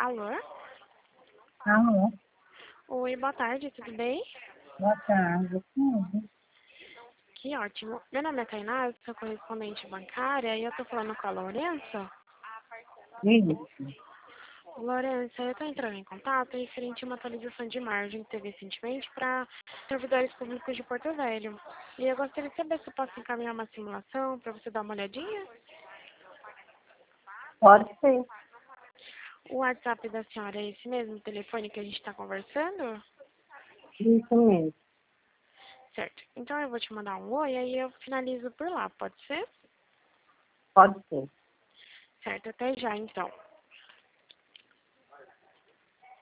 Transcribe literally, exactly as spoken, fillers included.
Alô? Alô, Oi, boa tarde, tudo bem? boa tarde. Tudo? Que ótimo. Meu nome é Tainá, eu sou correspondente bancária e eu tô falando com a Lourença. Isso. Lourença, eu tô entrando em contato referente a uma atualização de margem que teve recentemente para servidores públicos de Porto Velho. E eu gostaria de saber se eu posso encaminhar uma simulação para você dar uma olhadinha. Pode ser. O WhatsApp da senhora é esse mesmo telefone que a gente está conversando? Isso mesmo. Certo. Então eu vou te mandar um oi, aí eu finalizo por lá, pode ser? Pode ser. Certo, até já então.